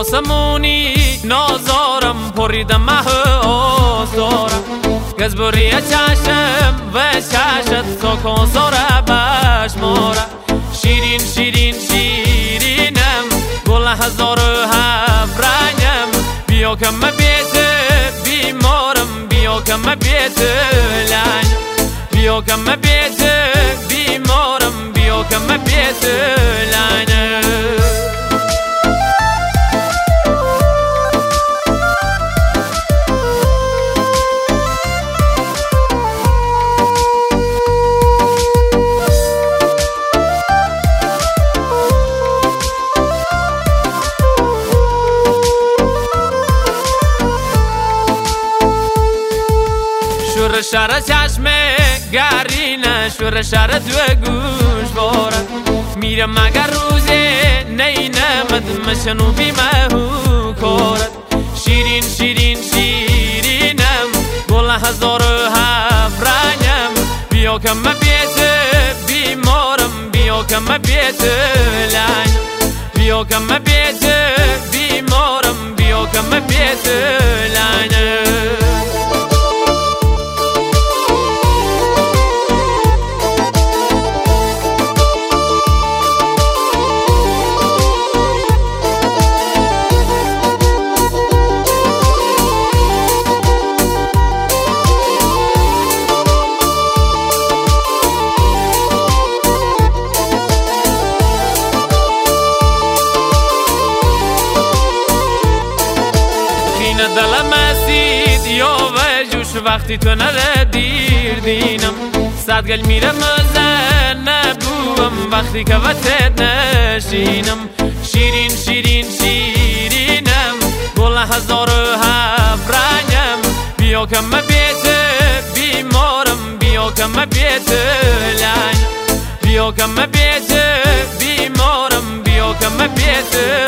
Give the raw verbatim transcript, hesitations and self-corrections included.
آسمونی نازارم پریدم مه آزارم گزبوری چشم و چشت ساکن زاره بشماره شیرین شیرین شیرینم گل هزار و هفت رنگم بیا که من بیت بیمارم بیا که من بیت لنگ بیا که من بیت بیمارم بیا که من بیت لنگ شور شر چشم گرینه شور شر دو گوش بارد میرم مگر روزه نینمد مشنو بی مهو کارد شیرین شیرین شیرینم گل هزار و هفت رنگم بیا که من بیت بیمارم بیا که من بیت لنگ بیا که من بیت بیمارم بیا که من بیت لنگ دلم اسید یا وجوش وقتی تو نره دیر دینم صد گل میرم زن نبوم وقتی که وقتت نشینم شیرین شیرین شیرینم گل هزار و هفت رنگم بیا که من بیت بیمارم بیا که من بیت لنگ بیا که من بیت بیمارم بیا که من بیت